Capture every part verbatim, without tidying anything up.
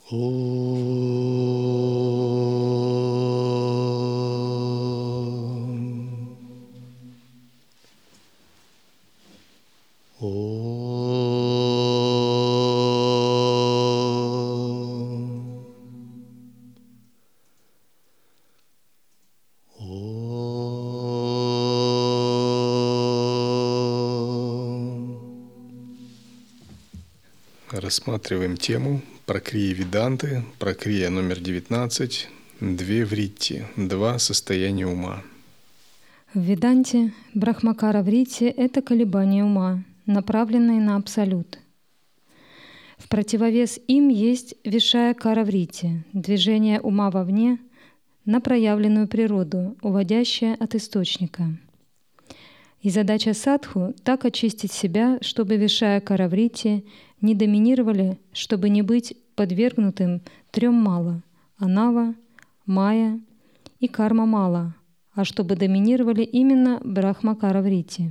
Рассматриваем тему Пракрия Веданты, Пракрия номер девятнадцать, две вритти, два состояния ума. В Веданте Брахмакара вритти — это колебания ума, направленные на Абсолют. В противовес им есть Вишая-кара вритти — движение ума вовне на проявленную природу, уводящее от источника. И задача садху — так очистить себя, чтобы Вишая-кара вритти не доминировали, чтобы не быть подвергнутым трем мала — анава, майя и карма мала, а чтобы доминировали именно брахмакара вритти.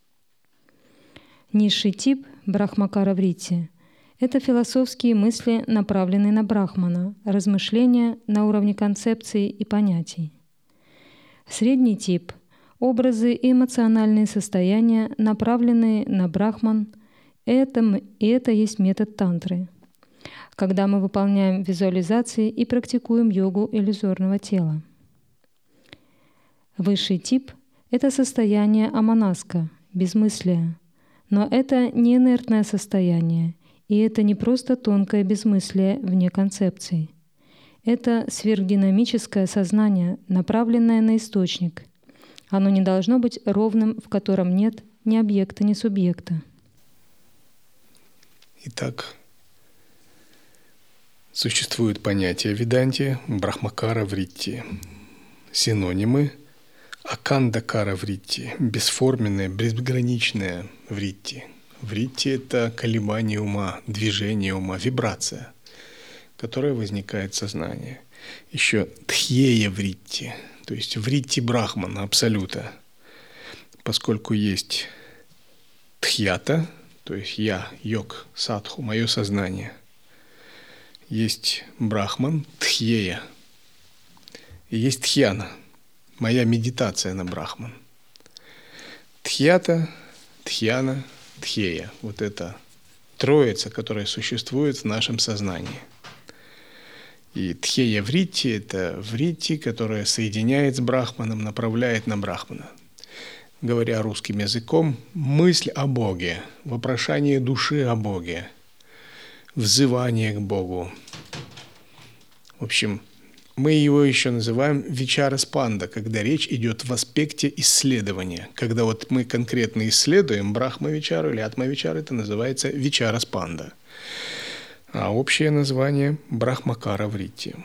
Низший тип брахмакара вритти — это философские мысли, направленные на брахмана, размышления на уровне концепций и понятий. Средний тип — образы и эмоциональные состояния, направленные на брахман. Это, и это есть метод тантры, когда мы выполняем визуализации и практикуем йогу иллюзорного тела. Высший тип — это состояние аманаска, безмыслия, но это не инертное состояние, и это не просто тонкое безмыслие вне концепций. Это сверхдинамическое сознание, направленное на источник. Оно не должно быть ровным, в котором нет ни объекта, ни субъекта. Итак, существует понятие в Веданте Брахмакара вритти. Синонимы — Акандакара вритти, бесформенная, безграничная вритти. Вритти — это колебание ума, движение ума, вибрация, которая возникает в сознании. Еще Тхьея вритти, то есть вритти Брахмана, Абсолюта, поскольку есть Тхьята, то есть я, йог, садху, мое сознание. Есть Брахман, Тхьея. И есть Тхьяна, моя медитация на Брахман. Тхьята, Тхьяна, Тхьея. Вот это троица, которая существует в нашем сознании. И Тхьея вритти — это вритти, которая соединяет с Брахманом, направляет на Брахмана. Говоря русским языком, мысль о Боге, вопрошание души о Боге, взывание к Богу. В общем, мы его еще называем вичара-спанда, когда речь идет в аспекте исследования. Когда вот мы конкретно исследуем брахма-вичару или атма-вичару, это называется вичара-спанда. А общее название — брахмакара вритти.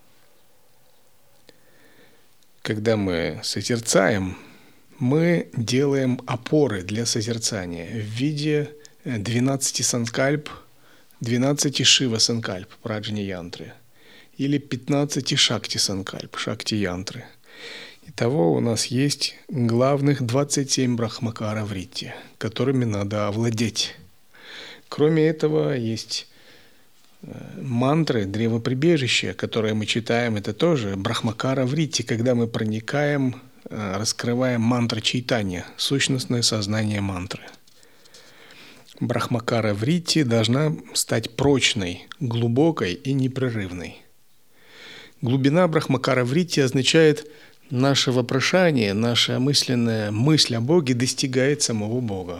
Когда мы созерцаем, мы делаем опоры для созерцания в виде двенадцати санкальп, двенадцати шива-санкальп, праджни-янтры, или пятнадцати шакти-санкальп, шакти-янтры. Итого у нас есть главных двадцать семь брахмакара вритти, которыми надо овладеть. Кроме этого, есть мантры, древоприбежища, которые мы читаем, это тоже брахмакара вритти, когда мы проникаем, раскрываем мантра чайтанья, сущностное сознание мантры. Брахмакара вритти должна стать прочной, глубокой и непрерывной. Глубина брахмакара вритти означает наше вопрошание, наша мысленная мысль о Боге достигает самого Бога.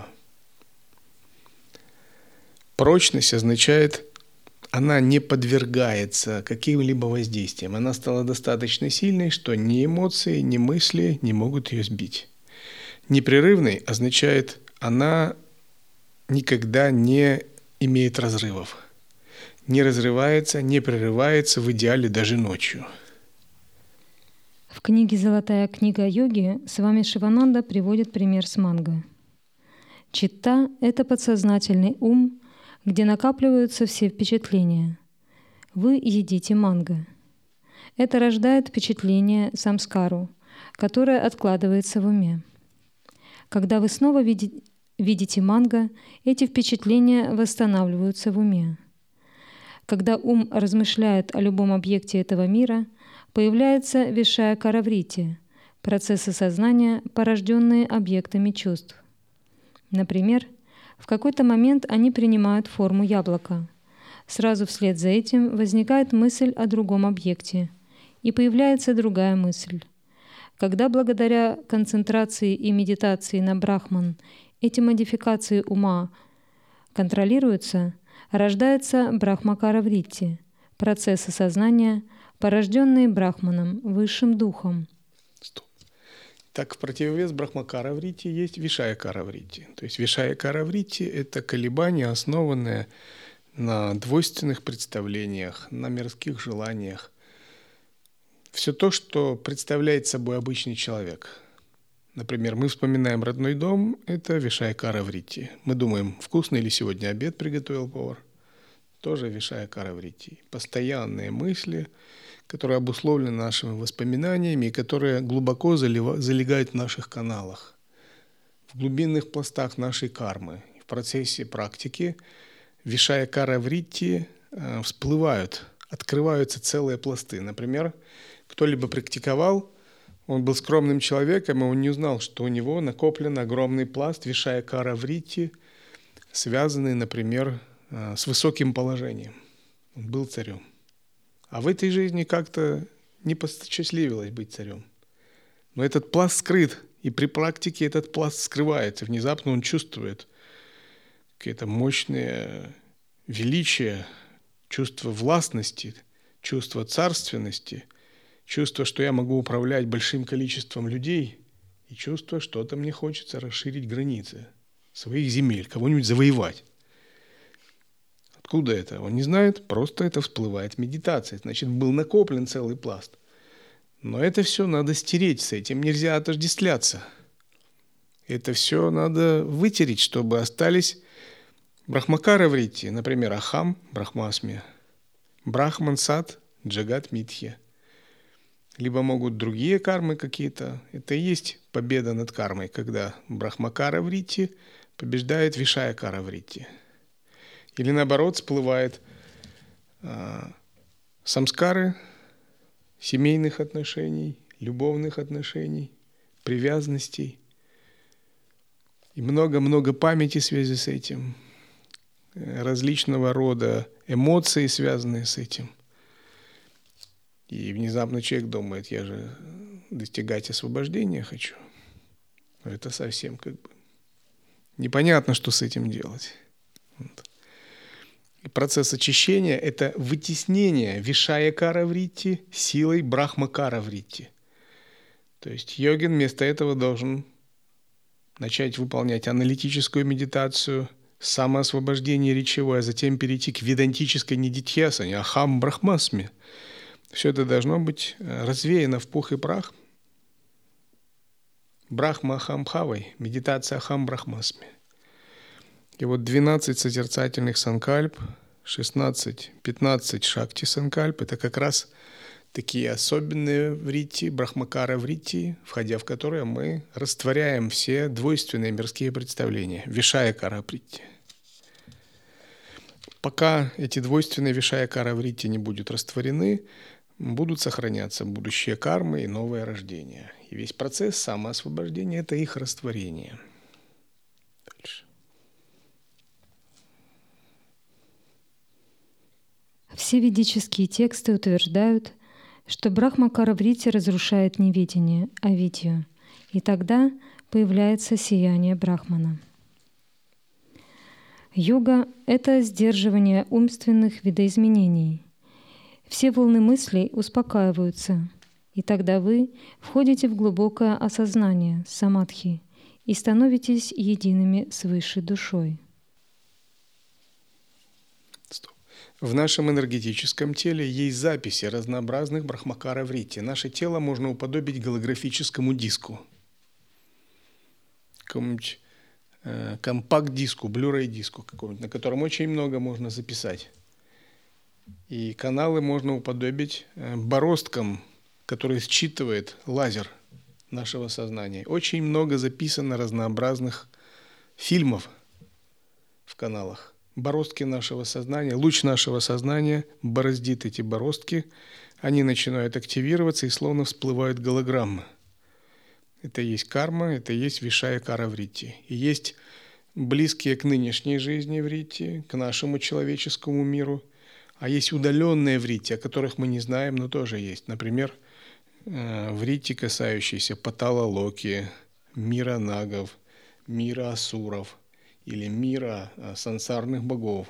Прочность означает, она не подвергается каким-либо воздействиям. Она стала достаточно сильной, что ни эмоции, ни мысли не могут ее сбить. Непрерывной означает, она никогда не имеет разрывов. Не разрывается, не прерывается, в идеале даже ночью. В книге «Золотая книга йоги» Свами Шивананда приводит пример с манго. Читта — это подсознательный ум, где накапливаются все впечатления. Вы едите манго. Это рождает впечатление самскару, которое откладывается в уме. Когда вы снова видите манго, эти впечатления восстанавливаются в уме. Когда ум размышляет о любом объекте этого мира, появляется вишая-кара-вритти, процессы сознания, порожденные объектами чувств. Например, в какой-то момент они принимают форму яблока. Сразу вслед за этим возникает мысль о другом объекте, и появляется другая мысль. Когда благодаря концентрации и медитации на брахман эти модификации ума контролируются, рождается брахмакара-вритти, процессы сознания, порожденные брахманом, высшим духом. Стоп. Так, в противовес брахмакара-вритти есть вишая-кара-вритти. То есть вишая-кара-вритти – это колебания, основанные на двойственных представлениях, на мирских желаниях. Все то, что представляет собой обычный человек. Например, мы вспоминаем родной дом, это вишая-кара-вритти. Мы думаем, вкусный ли сегодня обед приготовил повар. Тоже вишая-кара-вритти. Постоянные мысли, которые обусловлены нашими воспоминаниями и которые глубоко залегают в наших каналах, в глубинных пластах нашей кармы. В процессе практики вишая-кара-вритти всплывают, открываются целые пласты. Например, кто-либо практиковал, он был скромным человеком, и он не узнал, что у него накоплен огромный пласт вишая-кара-вритти, связанный, например, с высоким положением. Он был царем. А в этой жизни как-то не посчастливилось быть царем. Но этот пласт скрыт, и при практике этот пласт скрывается. Внезапно он чувствует какое-то мощное величие, чувство властности, чувство царственности, чувство, что я могу управлять большим количеством людей, и чувство, что-то мне хочется расширить границы своих земель, кого-нибудь завоевать. Откуда это? Он не знает, просто это всплывает в медитации. Значит, был накоплен целый пласт. Но это все надо стереть, с этим нельзя отождествляться. Это все надо вытереть, чтобы остались брахмакара-вритти, например, ахам, брахмасми, брахман сат, джагат митхья. Либо могут другие кармы какие-то. Это и есть победа над кармой, когда брахмакара-вритти побеждает вишая-кара-вритти. Или наоборот, всплывает а, самскары семейных отношений, любовных отношений, привязанностей. И много-много памяти в связи с этим, различного рода эмоции, связанные с этим. И внезапно человек думает, я же достигать освобождения хочу. Но это совсем как бы непонятно, что с этим делать. Вот. И процесс очищения – это вытеснение вишая-кара-вритти силой брахма-кара-вритти. То есть йогин вместо этого должен начать выполнять аналитическую медитацию, самоосвобождение речевое, а затем перейти к ведантической нидитхьясане, ахам брахмасми. Все это должно быть развеяно в пух и прах. Брахма ахам бхавой, медитация ахам брахмасми. И вот двенадцать созерцательных санкальп, шестнадцать, пятнадцать шакти санкальп – это как раз такие особенные вритти, брахмакара-вритти, входя в которые мы растворяем все двойственные мирские представления, вишая-кара-вритти. Пока эти двойственные вишая-кара-вритти не будут растворены, будут сохраняться будущие кармы и новое рождение. И весь процесс самоосвобождения – это их растворение. Дальше. Все ведические тексты утверждают, что брахмакара-вритти разрушает неведение, авидью, и тогда появляется сияние брахмана. Йога — это сдерживание умственных видоизменений. Все волны мыслей успокаиваются, и тогда вы входите в глубокое осознание, самадхи, и становитесь едиными с высшей душой. В нашем энергетическом теле есть записи разнообразных брахмакара-вритти. Наше тело можно уподобить голографическому диску, какому-нибудь э, компакт-диску, блюрей-диску какому-нибудь, на котором очень много можно записать. И каналы можно уподобить э, бороздкам, который считывает лазер нашего сознания. Очень много записано разнообразных фильмов в каналах. бороздки нашего сознания, луч нашего сознания бороздит эти бороздки, они начинают активироваться и словно всплывают голограммы. Это и есть карма, это и есть вишая кара вритти. И есть близкие к нынешней жизни вритти, к нашему человеческому миру, а есть удаленные вритти, о которых мы не знаем, но тоже есть. Например, вритти, касающиеся патала локи, мира нагов, мира асуров или мира сансарных богов,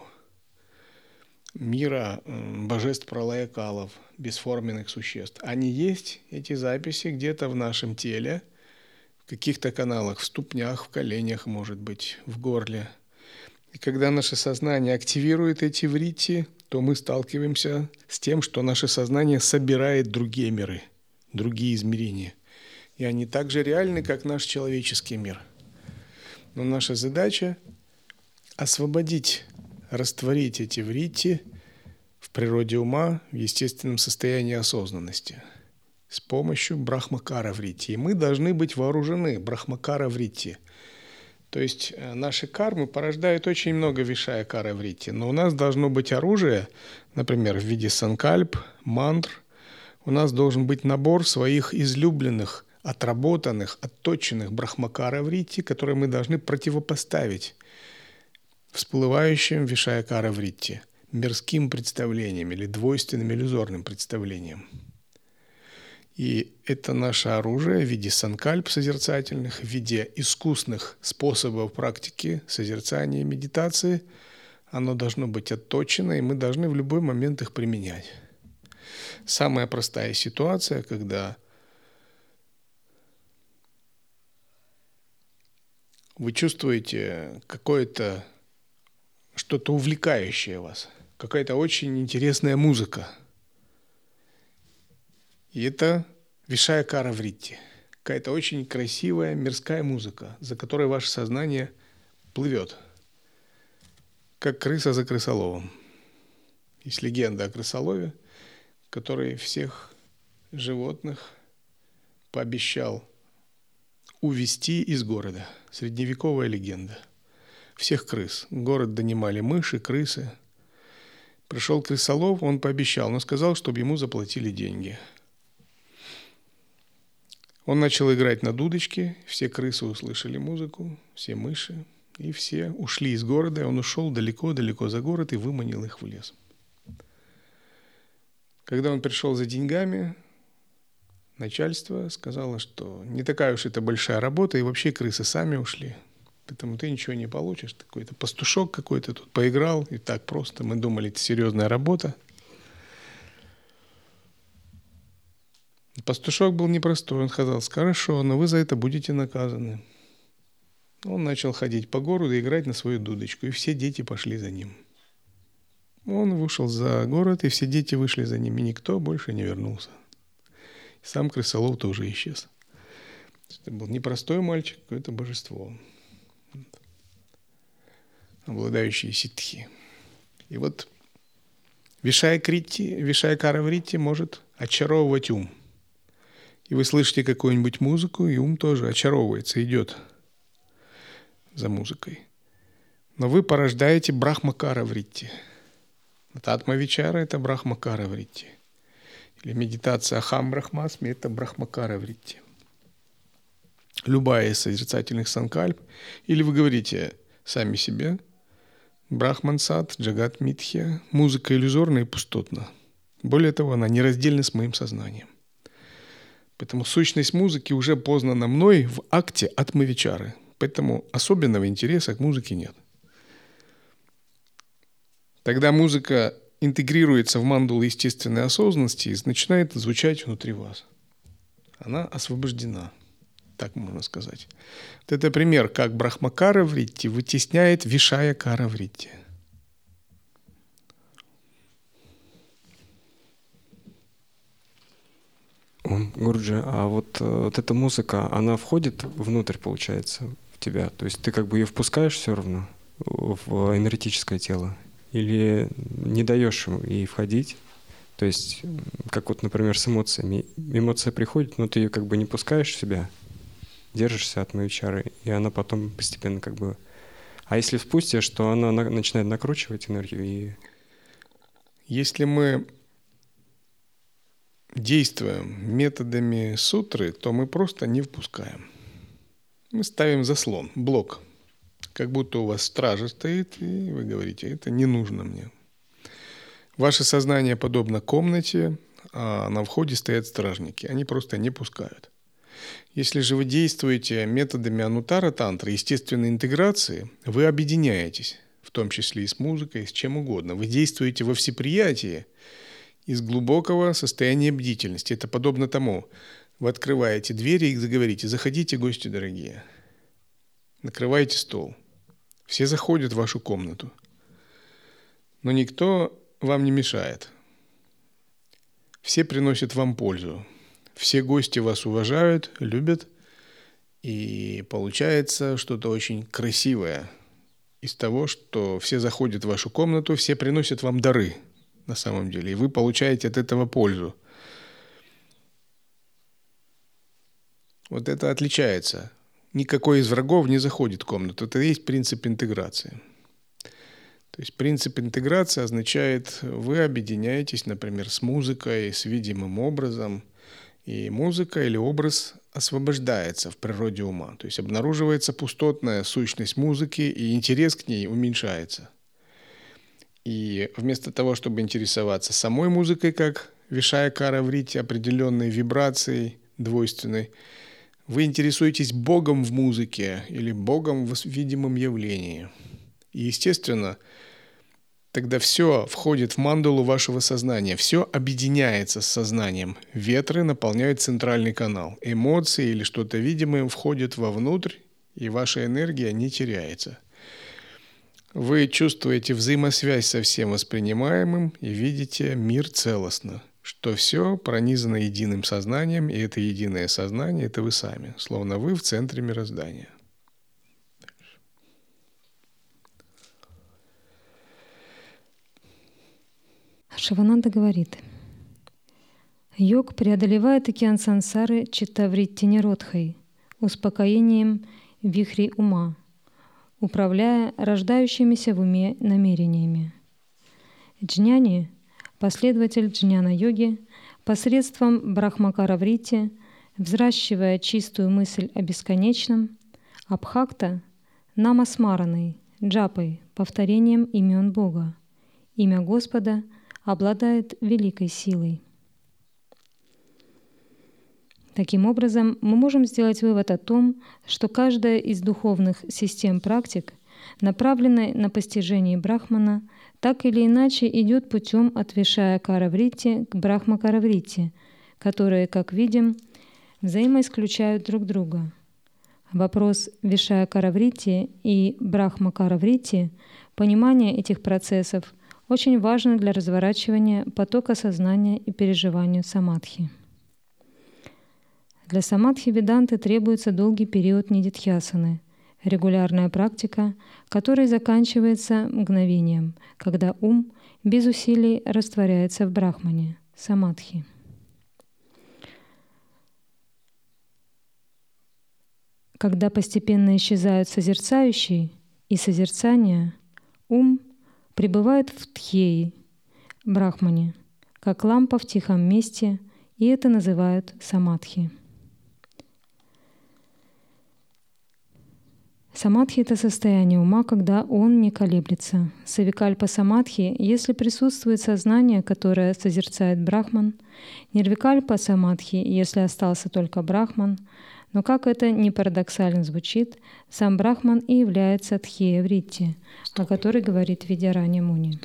мира божеств пралая-калов, бесформенных существ. Они есть, эти записи, где-то в нашем теле, в каких-то каналах, в ступнях, в коленях, может быть, в горле. И когда наше сознание активирует эти вритти, то мы сталкиваемся с тем, что наше сознание собирает другие миры, другие измерения. И они так же реальны, как наш человеческий мир. Но наша задача – освободить, растворить эти вритти в природе ума, в естественном состоянии осознанности с помощью брахмакара вритти. И мы должны быть вооружены брахмакара вритти. То есть наши кармы порождают очень много вишая кара вритти, но у нас должно быть оружие, например, в виде санкальп, мантр. У нас должен быть набор своих излюбленных, отработанных, отточенных брахмакара вритти, которые мы должны противопоставить всплывающим вишая кара вритти, мирским представлениям или двойственным иллюзорным представлениям. И это наше оружие в виде санкальп созерцательных, в виде искусных способов практики созерцания и медитации. Оно должно быть отточено, и мы должны в любой момент их применять. Самая простая ситуация, когда вы чувствуете какое-то что-то увлекающее вас, какая-то очень интересная музыка. И это вишая кара вритти, какая-то очень красивая мирская музыка, за которой ваше сознание плывет, как крыса за крысоловом. Есть легенда о крысолове, который всех животных пообещал увести из города. Средневековая легенда. Всех крыс. Город донимали мыши, крысы. Пришел крысолов, он пообещал, но сказал, чтобы ему заплатили деньги. Он начал играть на дудочке, все крысы услышали музыку, все мыши, и все ушли из города, и он ушел далеко-далеко за город и выманил их в лес. Когда он пришел за деньгами, начальство сказало, что не такая уж это большая работа, и вообще крысы сами ушли, поэтому ты ничего не получишь. Какой-то пастушок какой-то тут поиграл, и так просто. Мы думали, это серьезная работа. Пастушок был непростой, он сказал: хорошо, но вы за это будете наказаны. Он начал ходить по городу и играть на свою дудочку, и все дети пошли за ним. Он вышел за город, и все дети вышли за ним, и никто больше не вернулся. И сам крысолов тоже исчез. Это был непростой мальчик, какое-то божество, обладающее ситхи. И вот вишая критти, вишая кара вритти может очаровывать ум. И вы слышите какую-нибудь музыку, и ум тоже очаровывается, идет за музыкой. Но вы порождаете брахмакара вритти. Татма-вичара – это брахмакара вритти. Или медитация ахам брахмасми – это брахмакара вритти. Любая из созерцательных санкальп. Или вы говорите сами себе: брахман сат, джагат митхья. Музыка иллюзорна и пустотна. Более того, она нераздельна с моим сознанием. Поэтому сущность музыки уже познана мной в акте атма-вичары. Поэтому особенного интереса к музыке нет. Тогда музыка интегрируется в мандалу естественной осознанности и начинает звучать внутри вас. Она освобождена, так можно сказать. Вот это пример, как брахмакара вритти вытесняет вишая кара вритти. Гуруджи, а вот, вот эта музыка, она входит внутрь, получается, в тебя? То есть ты как бы ее впускаешь все равно в энергетическое тело? Или не даешь ей входить? То есть, как вот, например, с эмоциями. Эмоция приходит, но ты ее как бы не пускаешь в себя, держишься от моей чары, и она потом постепенно как бы А если впустишь, то она на- начинает накручивать энергию и... Если мы действуем методами сутры, то мы просто не впускаем. Мы ставим заслон, блок. Как будто у вас стража стоит, и вы говорите, это не нужно мне. Ваше сознание подобно комнате, а на входе стоят стражники. Они просто не пускают. Если же вы действуете методами анутара тантры, естественной интеграции, вы объединяетесь, в том числе и с музыкой, с чем угодно. Вы действуете во всеприятии из глубокого состояния бдительности. Это подобно тому, вы открываете двери и заговорите: заходите, гости дорогие. Накрываете стол. Все заходят в вашу комнату. Но никто вам не мешает. Все приносят вам пользу. Все гости вас уважают, любят. И получается что-то очень красивое из того, что все заходят в вашу комнату, все приносят вам дары на самом деле. И вы получаете от этого пользу. Вот это отличается. Никакой из врагов не заходит в комнату. Это и есть принцип интеграции. То есть принцип интеграции означает, вы объединяетесь, например, с музыкой, с видимым образом, и музыка или образ освобождается в природе ума. То есть обнаруживается пустотная сущность музыки, и интерес к ней уменьшается. И вместо того, чтобы интересоваться самой музыкой, как вишая-кара вритти, определенной вибрацией двойственной, вы интересуетесь Богом в музыке или Богом в видимом явлении. И, естественно, тогда все входит в мандалу вашего сознания, все объединяется с сознанием. Ветры наполняют центральный канал. Эмоции или что-то видимое входят вовнутрь, и ваша энергия не теряется. Вы чувствуете взаимосвязь со всем воспринимаемым и видите мир целостно, что все пронизано единым сознанием, и это единое сознание – это вы сами, словно вы в центре мироздания. Шивананда говорит: йог преодолевает океан сансары читтавритти ниродхой, успокоением вихрей ума, управляя рождающимися в уме намерениями. Джняни, последователь джняна-йоги, посредством брахмакара-вритти, взращивая чистую мысль о бесконечном, абхакта — намасмараной, джапой, повторением имен Бога. Имя Господа обладает великой силой. Таким образом, мы можем сделать вывод о том, что каждая из духовных систем практик, направленная на постижение Брахмана, так или иначе идет путем от вишая-кара-вритти к брахма-кара-вритти, которые, как видим, взаимоисключают друг друга. Вопрос вишая-кара-вритти и брахма-кара-вритти, понимание этих процессов очень важно для разворачивания потока сознания и переживания самадхи. Для самадхи веданты требуется долгий период нидидхьясаны, регулярная практика, которая заканчивается мгновением, когда ум без усилий растворяется в брахмане, самадхи. Когда постепенно исчезают созерцающий и созерцание, ум пребывает в тхьеи, брахмане, как лампа в тихом месте, и это называют самадхи. Самадхи — это состояние ума, когда он не колеблется. Савикальпа самадхи, если присутствует сознание, которое созерцает брахман. Нирвикальпа самадхи, если остался только брахман. Но как это ни парадоксально звучит, сам брахман и является тхьея-вритти, о которой говорит Видьярани Муни.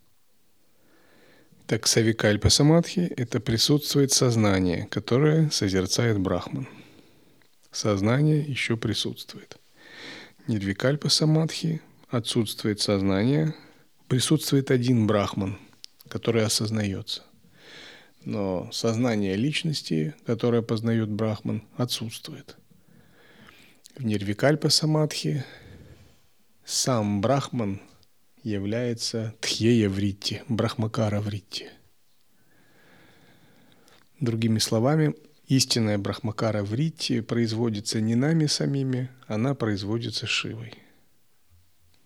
Так, савикальпа самадхи — это присутствует сознание, которое созерцает брахман. Сознание еще присутствует. Нирвикальпа самадхи — отсутствует сознание, присутствует один брахман, который осознается. Но сознание личности, которое познает брахман, отсутствует. В нирвикальпа самадхи сам брахман является тхьея-вритти, брахмакара-вритти. Другими словами, истинная брахмакара-вритти производится не нами самими, она производится Шивой.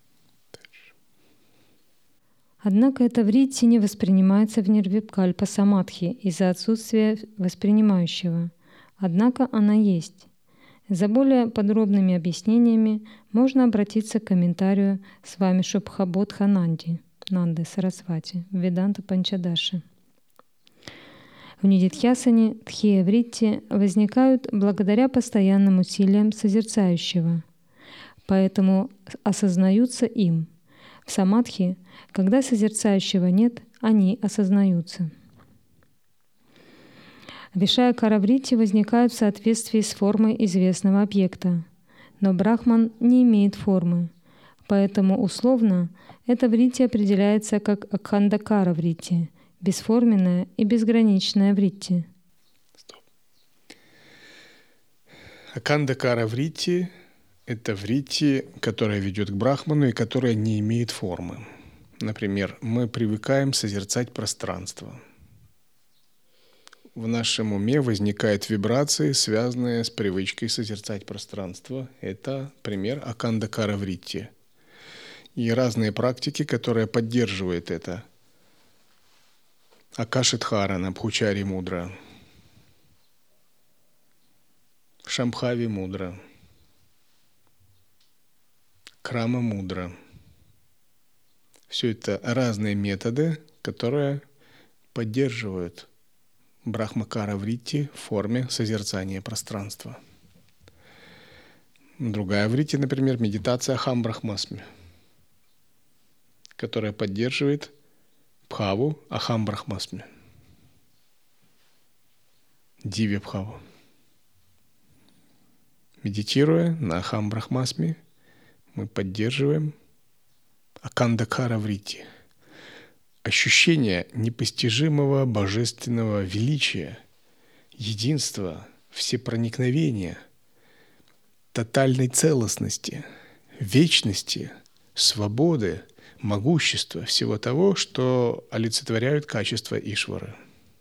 Однако эта вритти не воспринимается в нирвикальпа самадхи из-за отсутствия воспринимающего. Однако она есть. За более подробными объяснениями можно обратиться к комментарию с вами Шубхабодхананди Нанды Сарасвати в Веданта Панчадаши. В нидидхьясане тхия вритти возникают благодаря постоянным усилиям созерцающего, поэтому осознаются им. В самадхи, когда созерцающего нет, они осознаются. Вишая-кара-вритти возникают в соответствии с формой известного объекта, но брахман не имеет формы, поэтому условно эта вритти определяется как акхандакара-вритти, бесформенная и безграничная вритти. Акхандакара-вритти — это вритти, которая ведет к брахману и которая не имеет формы. Например, мы привыкаем созерцать пространство. В нашем уме возникают вибрации, связанные с привычкой созерцать пространство. Это пример акхандакара-вритти. И разные практики, которые поддерживают это. Акашидхарана, Бхучари мудра, Шамбхави мудра, Крама мудра. Все это разные методы, которые поддерживают брахмакара-вритти в форме созерцания пространства. Другая вритти, например, медитация Ахам-брахмасми, которая поддерживает бхаву Ахам-брахмасми, дивья-бхаву. Медитируя на Ахам-брахмасми, мы поддерживаем акхандакара-вритти, ощущение непостижимого божественного величия, единства, всепроникновения, тотальной целостности, вечности, свободы, могущества, всего того, что олицетворяют качества Ишвары.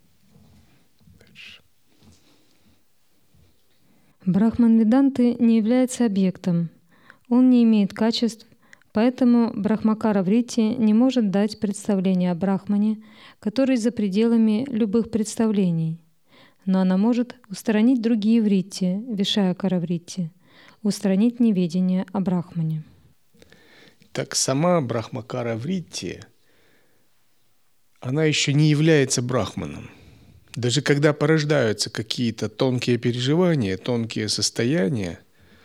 Брахман-веданты не является объектом. Он не имеет качеств, поэтому брахмакара-вритти не может дать представление о Брахмане, который за пределами любых представлений. Но она может устранить другие вритти, вишая-кара-вритти, устранить неведение о Брахмане. Так сама брахмакара-вритти, она еще не является брахманом. Даже когда порождаются какие-то тонкие переживания, тонкие состояния,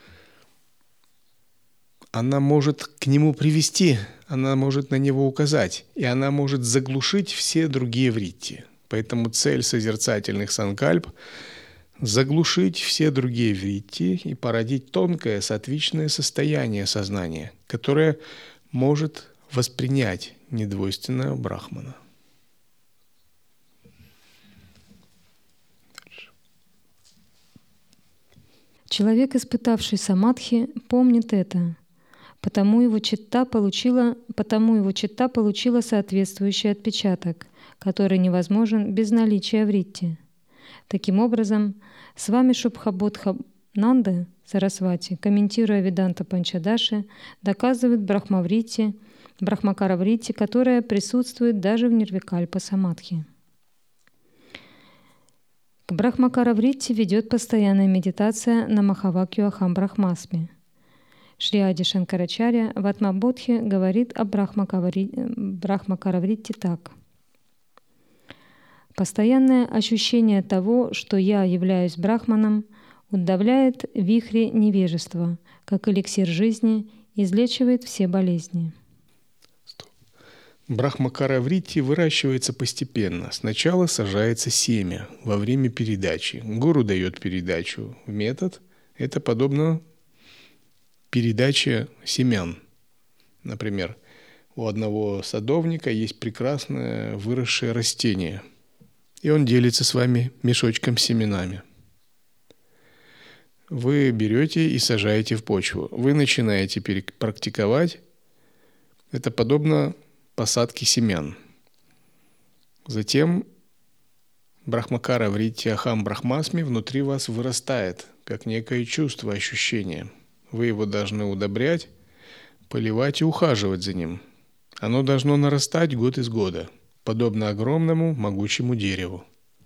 она может к нему привести, она может на него указать, и она может заглушить все другие вритти. Поэтому цель созерцательных санкальп — заглушить все другие вритти и породить тонкое сатвичное состояние сознания, которое может воспринять недвойственного брахмана. Человек, испытавший самадхи, помнит это, потому его читта получила, потому его читта получила соответствующий отпечаток, который невозможен без наличия вритти. Таким образом, с вами Шубхабодхананда Сарасвати, комментируя Веданта Панчадаши, доказывает брахмавритти, брахмакара-вритти, которая присутствует даже в нирвикальпа самадхи. К брахмакара-вритти ведет постоянная медитация на Махавакью Ахам-брахмасми. Шри Ади Шанкарачарья в Атмабодхе говорит о брахмакара-вритти так. Постоянное ощущение того, что я являюсь брахманом, удавляет вихри невежества, как эликсир жизни, излечивает все болезни. Брахмакара-вритти выращивается постепенно. Сначала сажается семя во время передачи. Гуру дает передачу в метод. Это подобно передаче семян. Например, у одного садовника есть прекрасное выросшее растение, и он делится с вами мешочком с семенами. Вы берете и сажаете в почву. Вы начинаете практиковать. Это подобно посадке семян. Затем брахмакара-вритти Ахам-брахмасми внутри вас вырастает, как некое чувство, ощущение. Вы его должны удобрять, поливать и ухаживать за ним. Оно должно нарастать год из года, подобно огромному могучему дереву.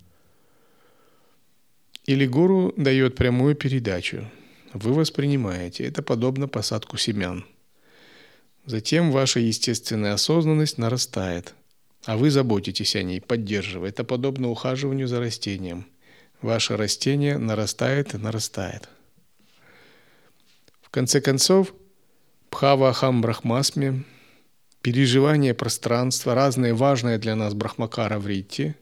Или гуру дает прямую передачу. Вы воспринимаете. Это подобно посадку семян. Затем ваша естественная осознанность нарастает, а вы заботитесь о ней, поддерживая. Это подобно ухаживанию за растением. Ваше растение нарастает и нарастает. В конце концов, Бхава-ахам брахмасми, переживание пространства, разное важное для нас брахмакара вритти,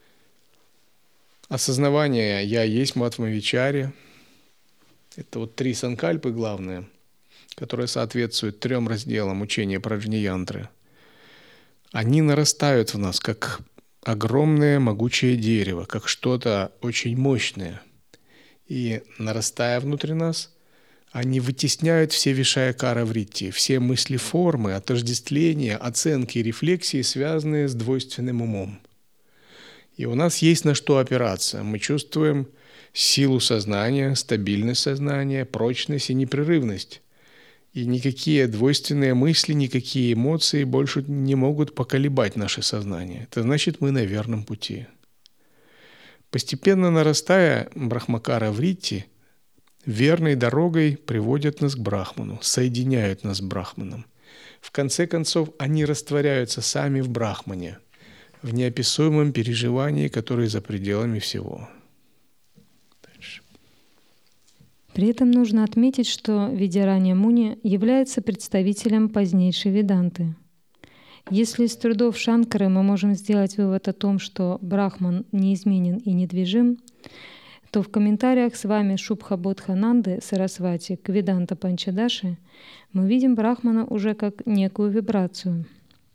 осознавание «я есть матмавичари» — это вот три санкальпы главные, которые соответствуют трем разделам учения праджняянтры. Они нарастают в нас, как огромное могучее дерево, как что-то очень мощное. И, нарастая внутри нас, они вытесняют все вишая-кара вритти, все мысли-формы, отождествления, оценки и рефлексии, связанные с двойственным умом. И у нас есть на что опираться. Мы чувствуем силу сознания, стабильность сознания, прочность и непрерывность. И никакие двойственные мысли, никакие эмоции больше не могут поколебать наше сознание. Это значит, мы на верном пути. Постепенно нарастая, брахмакара вритти верной дорогой приводят нас к Брахману, соединяют нас с Брахманом. В конце концов, они растворяются сами в Брахмане, в неописуемом переживании, которое за пределами всего. Дальше. При этом нужно отметить, что Видьяранья Муни является представителем позднейшей Веданты. Если из трудов Шанкары мы можем сделать вывод о том, что Брахман неизменен и недвижим, то в комментариях с вами Шубха-бодхананды Сарасвати к Веданта Панчадаши мы видим Брахмана уже как некую вибрацию.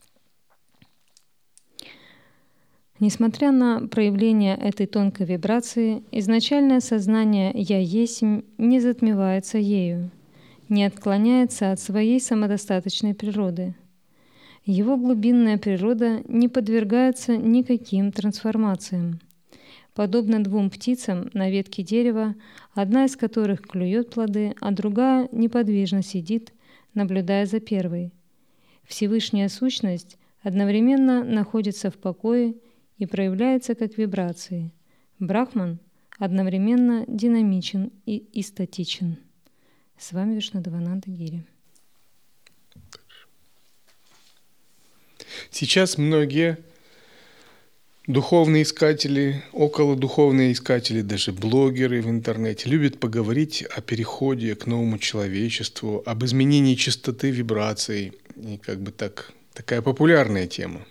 Несмотря на проявление этой тонкой вибрации, изначальное сознание «Я есмь» не затмевается ею, не отклоняется от своей самодостаточной природы. Его глубинная природа не подвергается никаким трансформациям. Подобно двум птицам на ветке дерева, одна из которых клюет плоды, а другая неподвижно сидит, наблюдая за первой. Всевышняя сущность одновременно находится в покое и проявляется как вибрации. Брахман одновременно динамичен и, и статичен. С вами Вишнудевананда Гири. Сейчас многие духовные искатели, околодуховные искатели, даже блогеры в интернете любят поговорить о переходе к новому человечеству, об изменении частоты вибраций. И как бы так, такая популярная тема.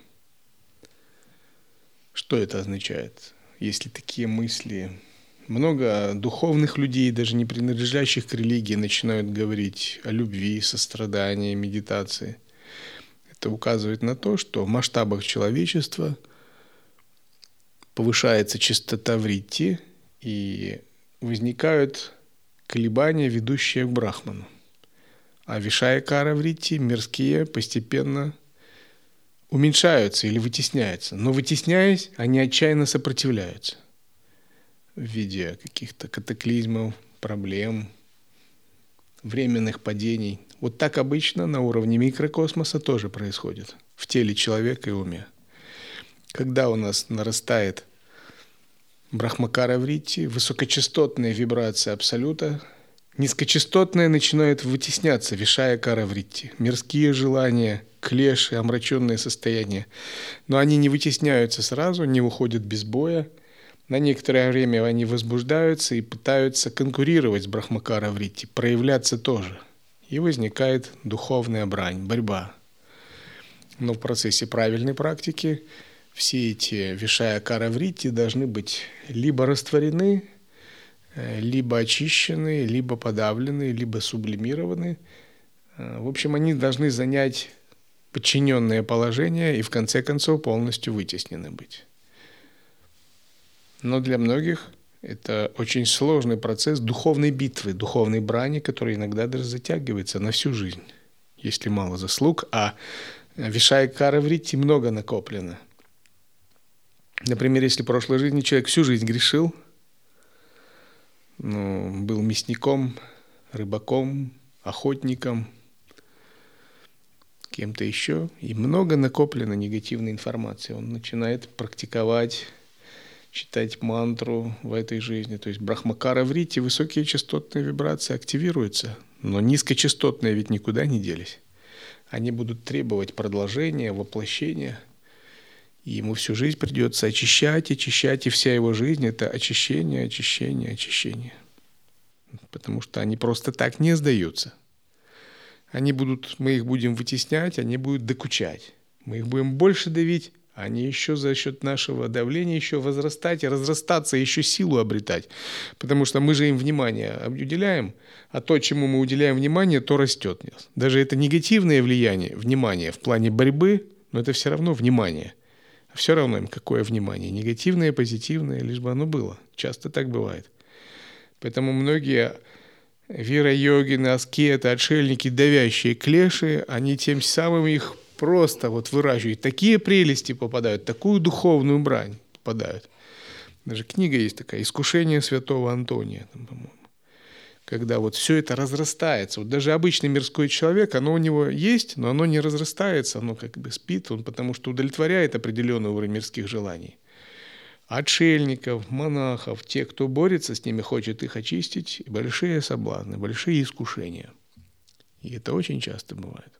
Что это означает, если такие мысли? Много духовных людей, даже не принадлежащих к религии, начинают говорить о любви, сострадании, медитации. Это указывает на то, что в масштабах человечества повышается частота вритти и возникают колебания, ведущие к Брахману. А вишая-кара вритти, мирские, постепенно уменьшаются или вытесняются. Но вытесняясь, они отчаянно сопротивляются в виде каких-то катаклизмов, проблем, временных падений. Вот так обычно на уровне микрокосмоса тоже происходит в теле человека и уме. Когда у нас нарастает брахмакара вритти, высокочастотные вибрации абсолюта, низкочастотные начинают вытесняться вишая-кара вритти, мирские желания, клеши, омраченные состояния. Но они не вытесняются сразу, не уходят без боя. На некоторое время они возбуждаются и пытаются конкурировать с брахмакара вритти, проявляться тоже. И возникает духовная брань, борьба. Но в процессе правильной практики все эти вишая-кара вритти должны быть либо растворены, либо очищены, либо подавлены, либо сублимированы. В общем, они должны занять подчиненное положение и в конце концов полностью вытеснены быть. Но для многих это очень сложный процесс духовной битвы, духовной брани, который иногда даже затягивается на всю жизнь, если мало заслуг, а вишая-кара вритти много накоплено. Например, если в прошлой жизни человек всю жизнь грешил, ну, был мясником, рыбаком, охотником, кем-то еще, и много накоплено негативной информации. Он начинает практиковать, читать мантру в этой жизни. То есть брахмакара вритти, высокие частотные вибрации активируются, но низкочастотные ведь никуда не делись. Они будут требовать продолжения, воплощения, и ему всю жизнь придется очищать, очищать, и вся его жизнь – это очищение, очищение, очищение. Потому что они просто так не сдаются. Они будут, мы их будем вытеснять, они будут докучать. Мы их будем больше давить, они еще за счет нашего давления еще возрастать и разрастаться, еще силу обретать. Потому что мы же им внимание уделяем, а то, чему мы уделяем внимание, то растет. Даже это негативное влияние, внимание в плане борьбы, но это все равно внимание. Все равно им какое внимание, негативное, позитивное, лишь бы оно было. Часто так бывает. Поэтому многие вира-йогины, аскеты, отшельники, давящие клеши, они тем самым их просто вот выращивают. Такие прелести попадают, такую духовную брань попадают. Даже книга есть такая «Искушение святого Антония», там, по-моему. Когда вот все это разрастается. Вот даже обычный мирской человек, оно у него есть, но оно не разрастается, оно как бы спит, он потому что удовлетворяет определенный уровень мирских желаний. Отшельников, монахов, те, кто борется с ними, хочет их очистить, большие соблазны, большие искушения. И это очень часто бывает.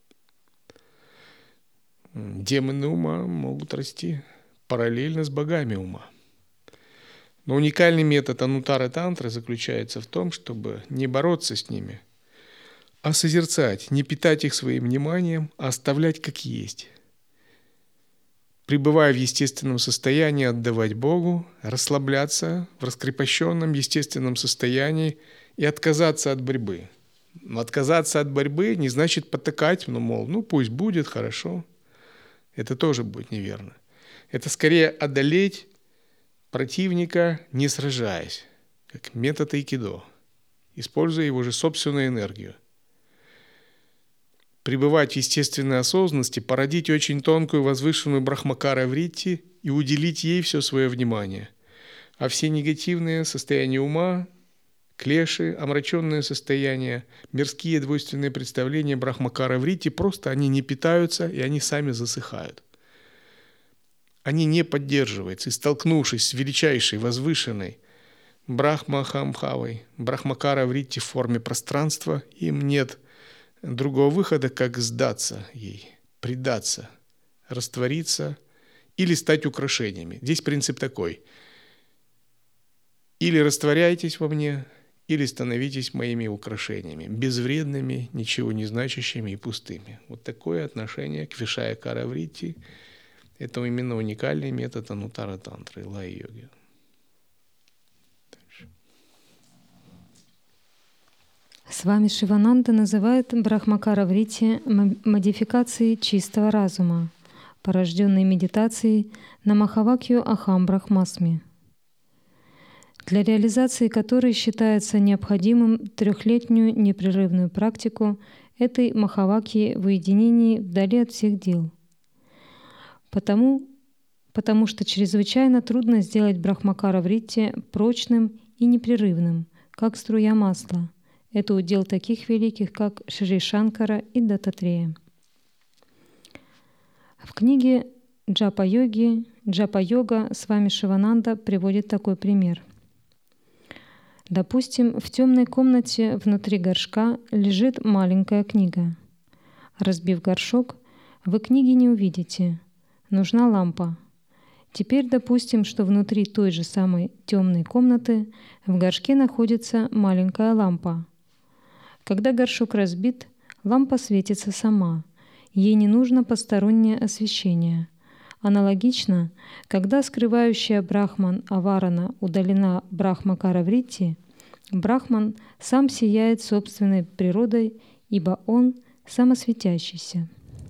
Демоны ума могут расти параллельно с богами ума. Но уникальный метод анутара тантры заключается в том, чтобы не бороться с ними, а созерцать, не питать их своим вниманием, а оставлять как есть. Пребывая в естественном состоянии, отдавать Богу, расслабляться в раскрепощенном естественном состоянии и отказаться от борьбы. Но отказаться от борьбы не значит потакать, ну, мол, ну пусть будет, хорошо. Это тоже будет неверно. Это скорее одолеть противника, не сражаясь, как метод айкидо, используя его же собственную энергию. Пребывать в естественной осознанности, породить очень тонкую возвышенную брахмакара вритти и уделить ей все свое внимание. А все негативные состояния ума, клеши, омраченные состояния, мирские двойственные представления брахмакара вритти, просто они не питаются и они сами засыхают. Они не поддерживаются, и столкнувшись с величайшей, возвышенной брахмахамхавой, брахмакара вритти в форме пространства, им нет другого выхода, как сдаться ей, предаться, раствориться или стать украшениями. Здесь принцип такой. Или растворяйтесь во мне, или становитесь моими украшениями, безвредными, ничего не значащими и пустыми. Вот такое отношение к вишая-кара вритти. Это именно уникальный метод анутара тантры, лай-йоги. С вами Шивананда называет брахмакара вритти модификацией чистого разума, порожденной медитацией на Махавакью Ахам Брахмасми, для реализации которой считается необходимым трехлетнюю непрерывную практику этой Махавакьи в уединении вдали от всех дел. Потому, потому что чрезвычайно трудно сделать брахмакара вритти прочным и непрерывным, как струя масла. Это удел таких великих, как Шри Шанкара и Даттатрея. В книге Джапа-йоги, Джапа-йога с вами Шивананда приводит такой пример. Допустим, в темной комнате внутри горшка лежит маленькая книга. Разбив горшок, вы книги не увидите. Нужна лампа. Теперь допустим, что внутри той же самой темной комнаты в горшке находится маленькая лампа. Когда горшок разбит, лампа светится сама. Ей не нужно постороннее освещение. Аналогично, когда скрывающая Брахман Аварана удалена брахмакара вритти, Брахман сам сияет собственной природой, ибо он самосветящийся.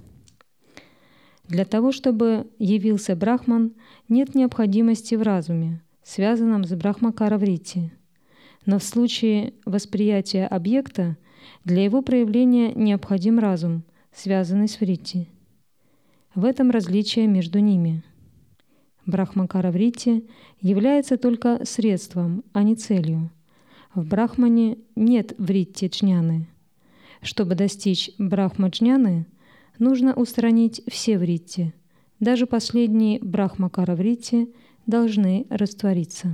Для того, чтобы явился Брахман, нет необходимости в разуме, связанном с брахмакара вритти. Но в случае восприятия объекта для его проявления необходим разум, связанный с вритти. В этом различие между ними. Брахмакара вритти является только средством, а не целью. В Брахмане нет вритти джняны. Чтобы достичь брахма-джняны, нужно устранить все вритти. Даже последние брахмакара вритти должны раствориться.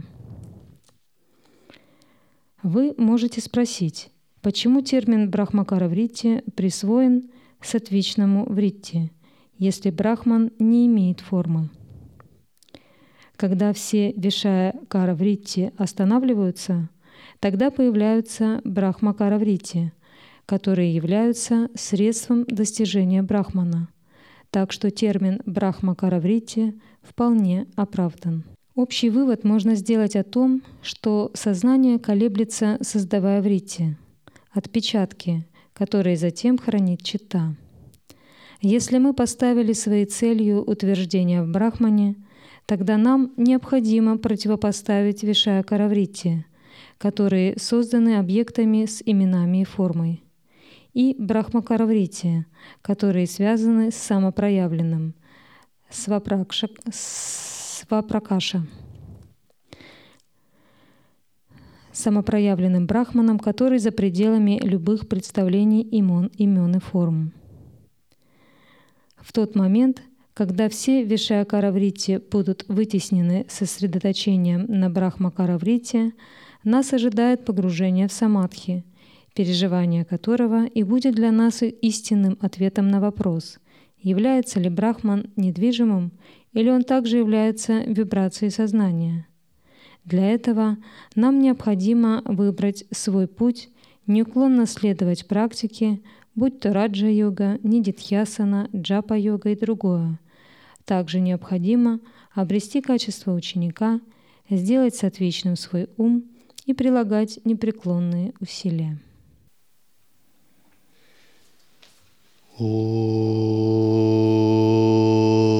Вы можете спросить, почему термин брахмакара вритти присвоен саттвичному вритти, если брахман не имеет формы? Когда все вишая-кара вритти останавливаются, тогда появляются брахмакара вритти, которые являются средством достижения брахмана. Так что термин брахмакара вритти вполне оправдан. Общий вывод можно сделать о том, что сознание колеблется, создавая вритти, отпечатки, которые затем хранит читта. Если мы поставили своей целью утверждение в брахмане, тогда нам необходимо противопоставить вишая-кара вритти, которые созданы объектами с именами и формой, и брахмакара вритти, которые связаны с самопроявленным, свапракша, свапракаша, самопроявленным брахманом, который за пределами любых представлений имен, имен и форм. В тот момент, когда все вишая-кара вритти будут вытеснены сосредоточением на брахмакара вритти, нас ожидает погружение в самадхи, переживание которого и будет для нас истинным ответом на вопрос, является ли брахман недвижимым или он также является вибрацией сознания. Для этого нам необходимо выбрать свой путь, неуклонно следовать практике, будь то раджа-йога, нидидхьясана, джапа-йога и другое. Также необходимо обрести качество ученика, сделать саттвичным свой ум и прилагать непреклонные усилия. О